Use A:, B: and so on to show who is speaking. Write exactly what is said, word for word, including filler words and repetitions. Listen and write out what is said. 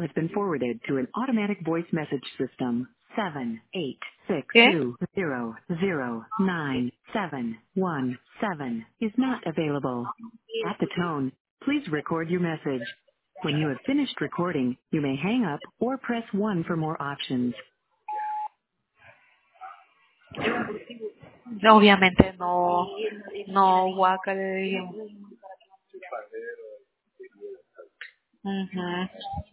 A: has been forwarded to an automatic voice message system. seven eight six
B: ¿Qué?
A: two zero zero nine seven one seven is not available. At the tone, please record your message. When you have finished recording, you may hang up or press one for more options.
B: Obviamente no, no guácale. Ujú.